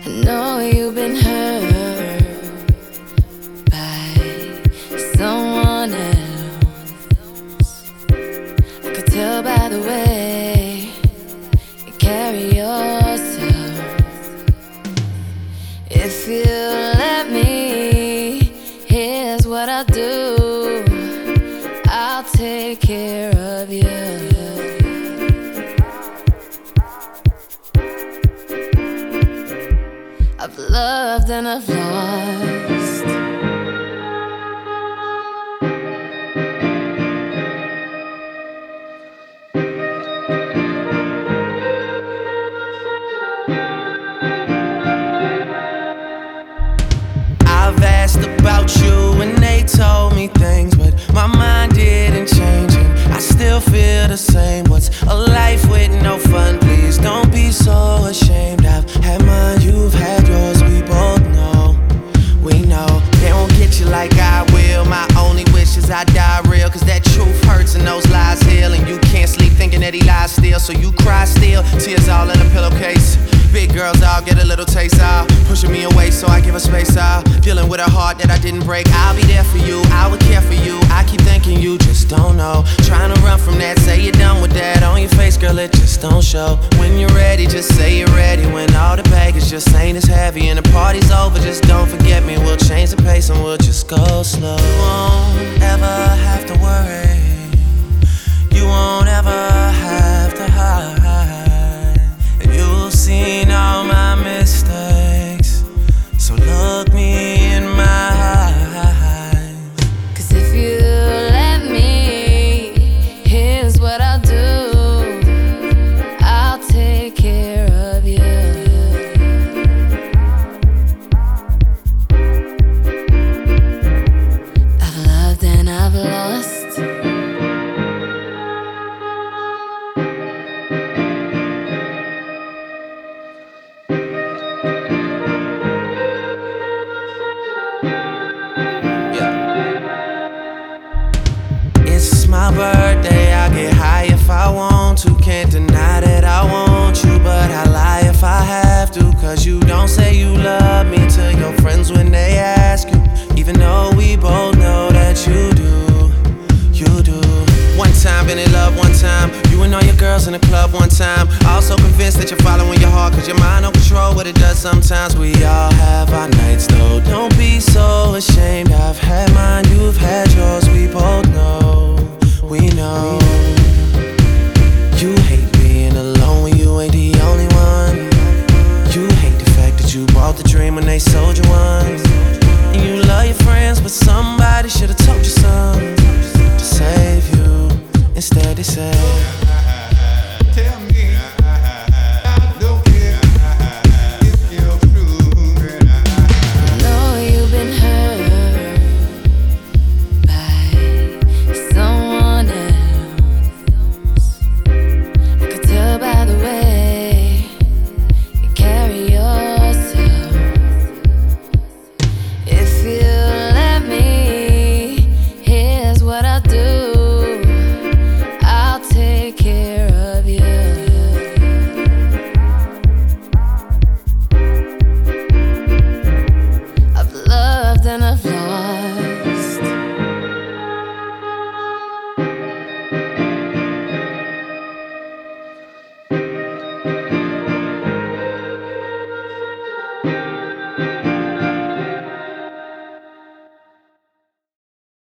I know you've been hurt by someone else. I could tell by the way you carry yourself. If you let me, here's what I'll do. I'll take care of you. I've loved and I've lost. I've asked about you and they told me things, but my mind didn't change and I still feel the same. What's a life with no fun? Please don't be so ashamed. I've had mine, you've had yours, we both know. We know they won't get you like I will. My only wish is I die real, cause that truth hurts and those lies heal. And you can't sleep thinking that he lies still, so you cry still, tears all in a pillowcase. Big girls all get a little taste out, pushing me away so I give her space out. Dealing with a heart that I didn't break. I'll be there for you, I would care for you. I keep thinking you just don't know. Trying to run from that, say you're done with that. On your face, girl, it just don't show. When you're ready, just say you're ready. When all the baggage just ain't as heavy and the party's over, just don't forget me. We'll change the pace and we'll just go slow. You won't ever have to worry. You won't ever have to hide. And you've seen all my mistakes, so look me in my eyes. Cause if you let me, here's what I'll do. I'll take care of you. I've loved and I've lost. It's my birthday, I get high if I want to. Can't deny that I want you, but I lie if I have to. Cause you don't say you love me to your friends when they ask you, even though we both know that you do, you do. One time, been in love one time, you and all your girls in the club one time. Also convinced that you're following your heart, cause your mind don't control what it does sometimes. We all have our nights though, don't be so ashamed. I've had mine, you've had yours, we both know, we know. You hate being alone when you ain't the only one. You hate the fact that you bought the dream when they sold you one. And you love your friends, but somebody should've told you something to save you. Instead they say